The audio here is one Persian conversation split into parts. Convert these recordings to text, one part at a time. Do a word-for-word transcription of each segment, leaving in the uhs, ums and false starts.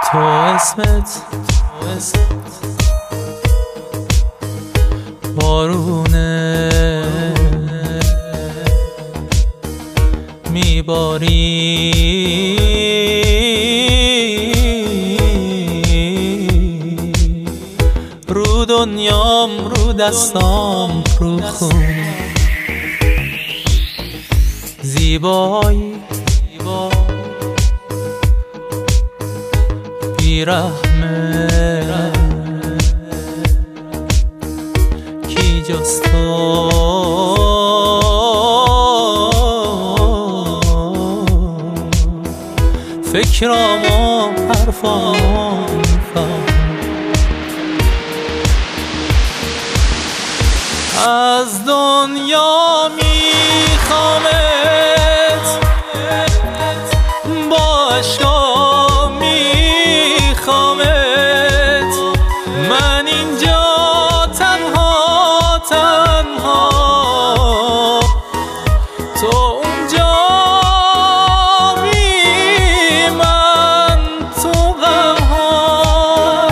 تو اسمت بارونه میباری، رو دنیام، رو دستام، رو خون زیبایی بیرحمه، کی جز تو فکرام و حرفام میفهم. از دنیا میخوامت، با عشقا میخوامت، من اینجا تنها تنها، تو اونجا بی من تو غمها.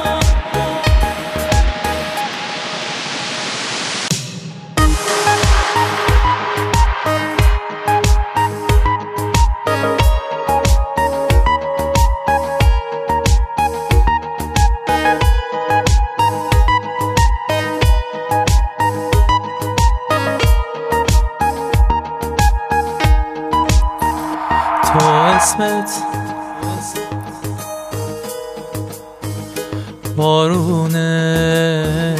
تو اسمت بارونه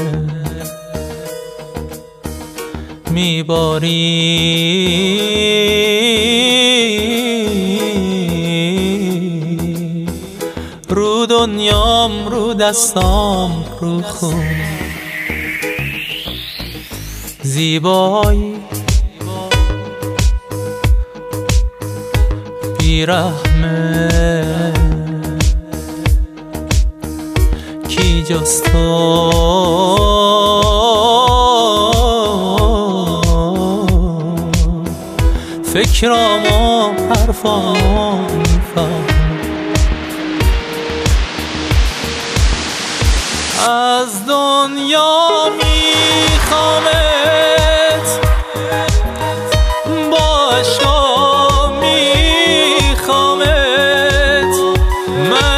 میباری، رو دنیام، رو دستام، رو خون زیبایی بیرحمه، کی جز تو فکرام و حرفام میفهم. از دنیا میخوامت، با عشقا میخوامت، من